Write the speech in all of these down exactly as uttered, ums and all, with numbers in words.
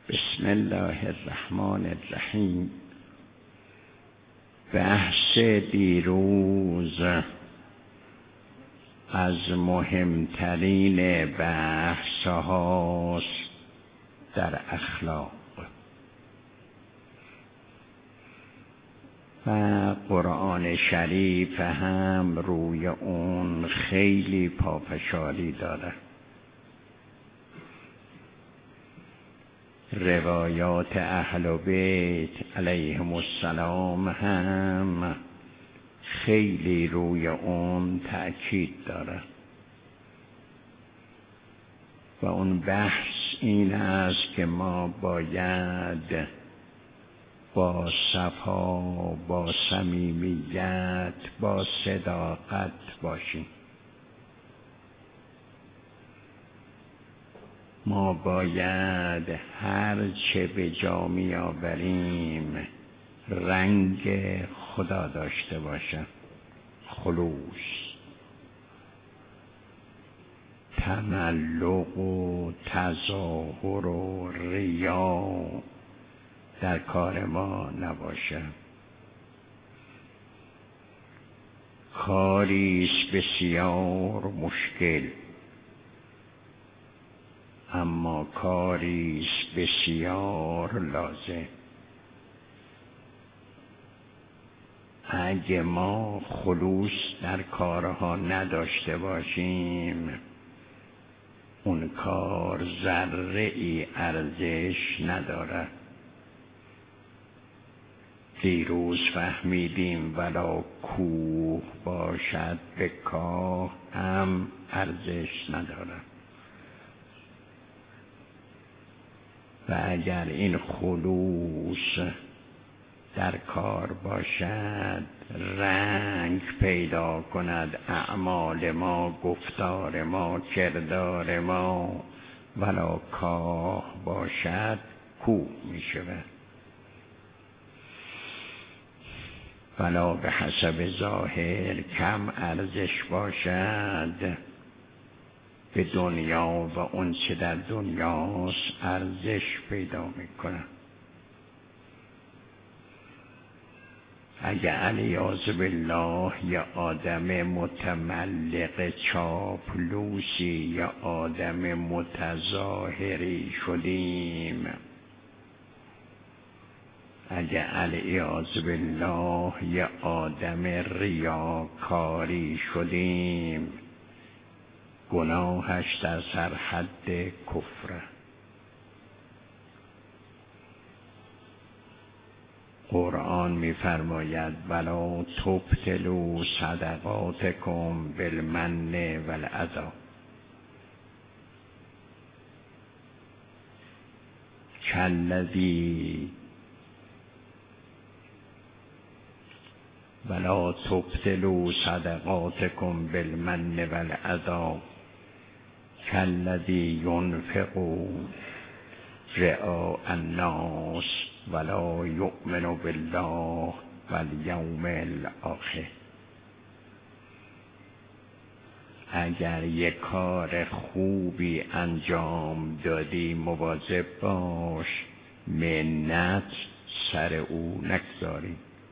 بسم الله الرحمن الرحیم. بحث دیروز از مهمترین بحث هاست در اخلاق و قرآن شریف هم روی اون خیلی پافشاری داره. روایات اهل بیت علیهم السلام هم خیلی روی اون تأکید داره و اون بحث این است که ما باید با صفا، با صمیمیت، با صداقت باشیم. ما باید هر چه به جا می آوریم رنگ خدا داشته باشد، خلوص، تملق و تظاهر و ریا در کار ما نباشه. کاریست بسیار مشکل، اما کاریست بسیار لازم. اگه ما خلوص در کارها نداشته باشیم اون کار ذره ای ارزش ندارد. دیروز فهمیدیم ولا کوه باشد به کاه هم ارزش ندارد. و اگر این خلوص در کار باشد، رنگ پیدا کند اعمال ما، گفتار ما، کردار ما، ولا کاه باشد کوه می شود. ولا به حسب ظاهر کم ارزش باشد به دنیا و اون چه در دنیاست ارزش پیدا میکنه. اگه علیاذ بالله یا آدم متملق چاپلوسی یا آدم متظاهری شدیم، اگه علیاذ بالله یا آدم ریاکاری شدیم، گناهش در سرحد کفر. قرآن می‌فرماید ولا تبطلوا صدقاتکم بالمن والأذی کالذی ولا تبطلوا صدقاتکم بالمن والأذی کالذی ينفق رئاء الناس ولا یؤمن بالله والیوم الآخر. اگر یک کار خوبی انجام دادی مواظب باش منت سر او نگذاری.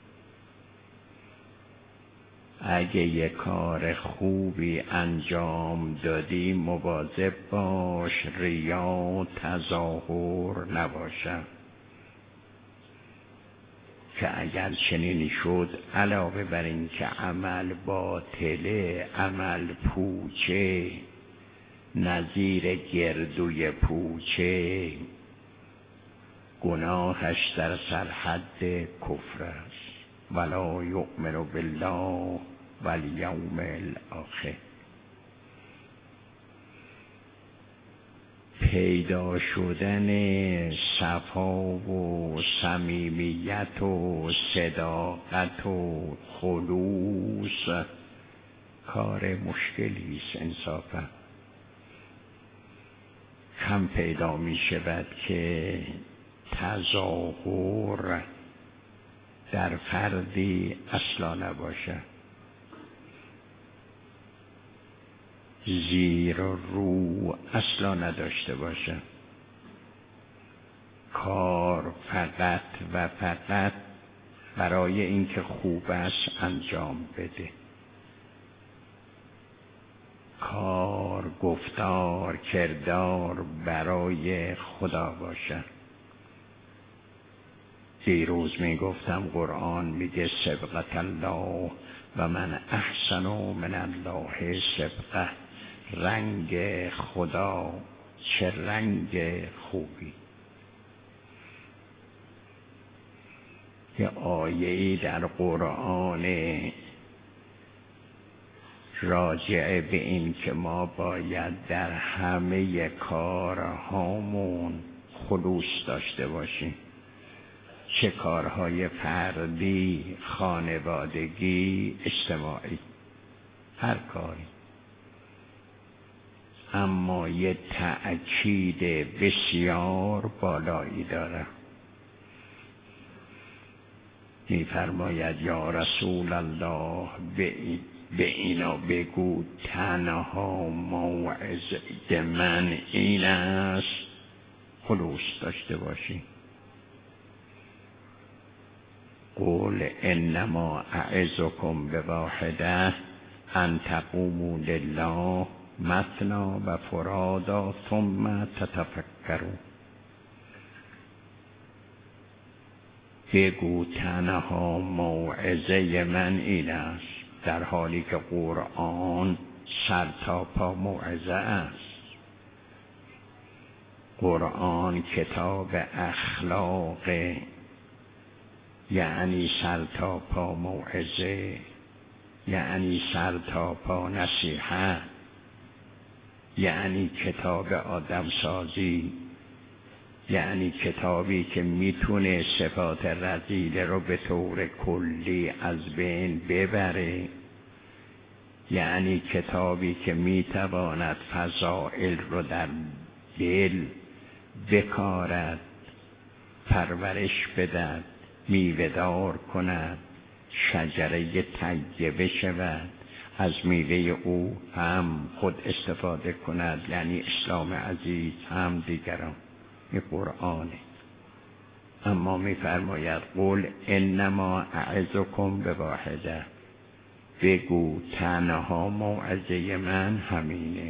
اگه یک کار خوبی انجام دادی مواظب باش ریا تظاهر نباشه، که اگر چنین شد علاوه بر این که عمل باطله، عمل پوچه، نظیر گردوی پوچه، گناهش در سرحد کفر است. ولا یؤمن بالله والیوم الآخر. پیدا شدن صفا و صمیمیت و صداقت و خلوص کار مشکلی است. انصافا کم پیدا می شود که تظاهر در فردی اصلا نباشه، زیر و رو اصلا نداشته باشه، فقط و فقط برای اینکه خوب است انجام بده. کار، گفتار، کردار برای خدا باشد. دیروز می گفتم قرآن میگه سبقت الله و من احسن من الله سبقه. رنگ خدا چه رنگ خوبی. یه آیه‌ای در قرآن راجع به این که ما باید در همه کارهامون خلوص داشته باشیم، چه کارهای فردی، خانوادگی، اجتماعی، هر کاری. اما یه تأکید بسیار بالایی داره. می فرماید یا رسول الله به اینا بگو تنها موعظه من این است خلوص داشته باشی. قول انما اعظکم بواحده ان تقوموا لله مثنا و فرادا ثم تتفکروا. بگو تنها موعظه من این است، در حالی که قرآن سر تا پا موعظه است. قرآن کتاب اخلاق، یعنی سر تا پا موعظه، یعنی سر تا پا نصیحت، یعنی کتاب آدم سازی، یعنی کتابی که میتونه صفات رذیله رو به طور کلی از بین ببره، یعنی کتابی که میتواند فضائل رو در دل بکارد، پرورش بدهد، میوه‌دار کند، شجره طیبه شود، از میوه او هم خود استفاده کند، یعنی اسلام عزیز، هم دیگران. این قرآنه. اما میفرماید قل انما اعظکم بواحده، بگو تنها موعظه من همینه.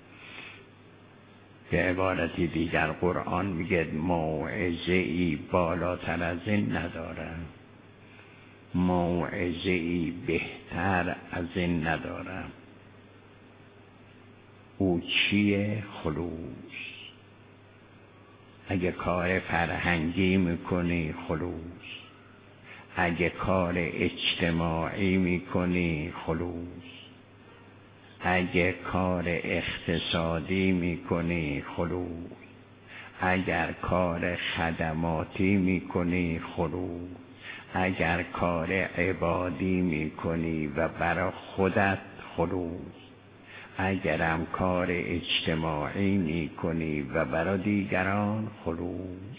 به عبارتی دیگر قرآن میگه موعظه ای بالاتر از این ندارم، موعظه ای بهتر از این ندارم. او چیه؟ خلوص. اگه کار فرهنگی میکنی خلوص، اگه کار اجتماعی میکنی خلوص، اگه کار اقتصادی میکنی خلوص، اگر کار خدماتی میکنی خلوص، اگر کار عبادی میکنی و برای خودت خلوص، اگرم کار اجتماعی میکنی و برای دیگران خلوص.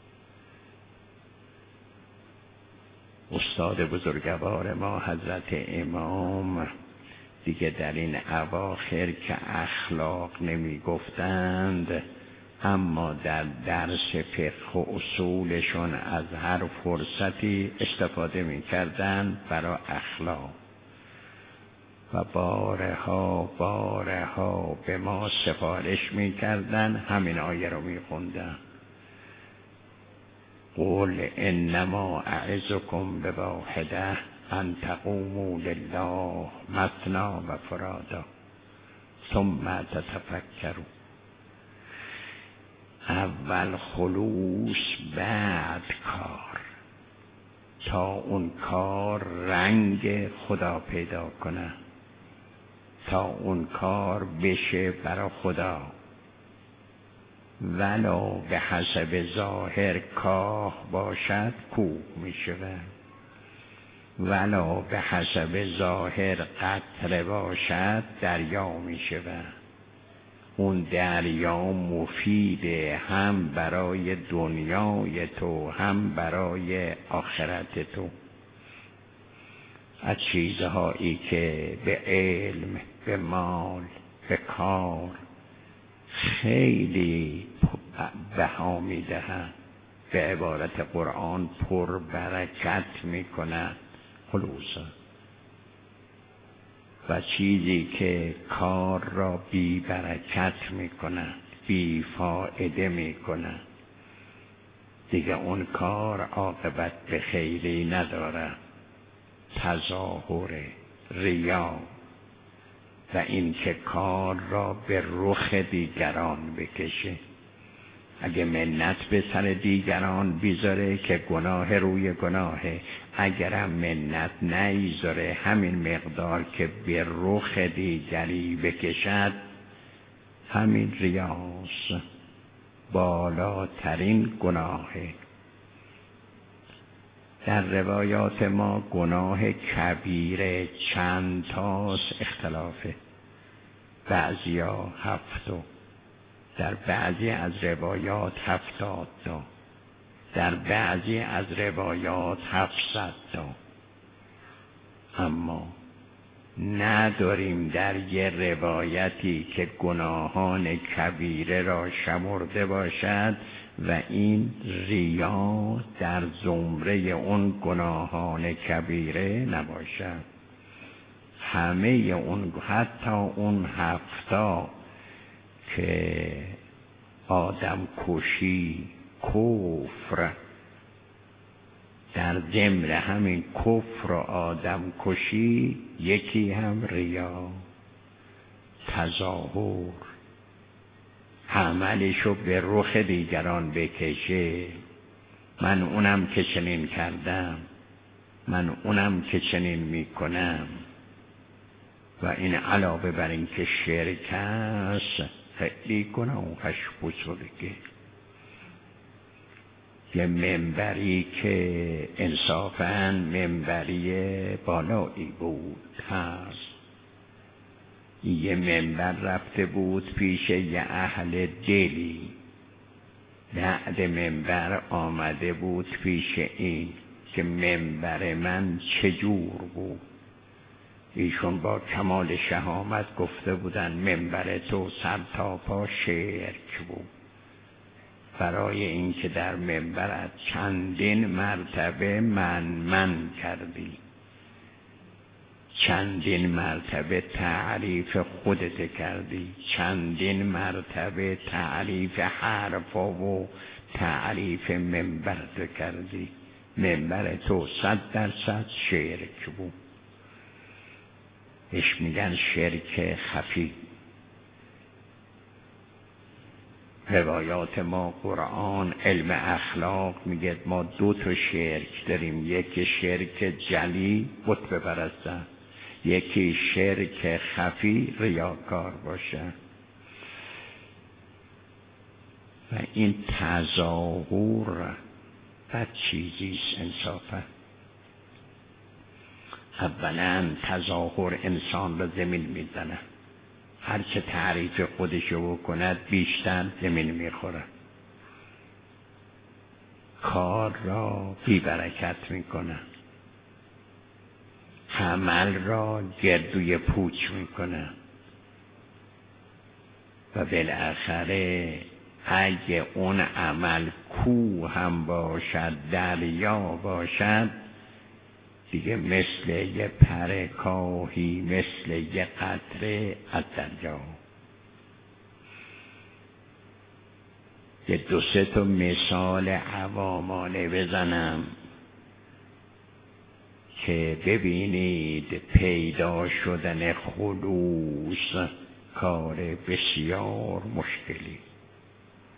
استاد بزرگوار ما حضرت امام دیگه در این اواخر که اخلاق نمی گفتند، اما در درس فقه و اصولشون از هر فرصتی استفاده می کردن برای اخلاق و بارها بارها به ما سفارش می کردن، همین آیه رو می خوندن. قل انما اعظکم بواحده ان تقوموا لله مثنا و فرادا ثم تتفکروا. اول خلوص، بعد کار، تا اون کار رنگ خدا پیدا کنه، تا اون کار بشه برای خدا. ولو به حسب ظاهر کاه باشد کوه می شود، ولو به حسب ظاهر قطره باشد دریا می شود. اون دریا مفیده هم برای دنیای تو هم برای آخرت تو. از چیزهایی که به علم، به مال، به کار خیلی بها میدهند، به عبارت قرآن پر برکت می کند خلوصا. و چیزی که کار را بی برکت می کند، بی فایده می کند، دیگه اون کار عاقبت به خیری نداره. تظاهر، ریا و این که کار را به رخ دیگران بکشه. اگه منت به سر دیگران بیذاره که گناه روی گناهه، اگرم منت نیذاره همین مقدار که به رخ دیگری بکشد همین ریاست، بالاترین گناهه. در روایات ما گناه کبیره چند تاست اختلافه، بعضیا هفتو، در بعضی از روایات هفتاد تا، در بعضی از روایات هفتصد تا. اما نداریم در یه روایتی که گناهان کبیره را شمرده باشد و این ریا در زمره اون گناهان کبیره نباشد. همه اون، حتی اون هفتا که آدم کشی، کفر، در ضمن همین کفر و آدم کشی یکی هم ریا، تظاهر، عملشو به رخ دیگران بکشه. من اونم که چنین کردم، من اونم که چنین میکنم. و این علاوه بر این که شرک است، خیلی گناهش بزرگه. یه منبری که انصافاً منبری بالایی بود هست، یه منبر رفته بود پیش یه اهل دلی، بعد منبر آمده بود پیش این که منبر من چجور بود. ایشون با کمال شهامت گفته بودن منبر تو سر تا پا شرک بود، برای اینکه در منبرت چندین مرتبه من من کردی، چندین مرتبه تعریف خودت کردی، چندین مرتبه تعریف حرفا و تعریف منبرت کردی. منبر تو صد درصد شرک بود. اش میگن شرک خفی. روایات ما، قرآن، علم اخلاق میگه ما دو تا شرک داریم، یکی شرک جلی بت بپرستن، یکی شرک خفی ریاکار باشه. و این تظاهر بد چیزیست انصافا. اولا تظاهر انسان را زمین میزنه، هر چه تعریف خودشو بکند بیشتر زمین میخوره، کار را بی برکت میکنه، عمل را گردوی پوچ میکنه و بالاخره اگه اون عمل کوه هم باشد، دریا باشد، دیگه مثل یه پرکاهی، مثل یه قطره از دریا. یه دو سه تا مثال عوامانه بزنم که ببینید پیدا شدن خلوص کار بسیار مشکلی.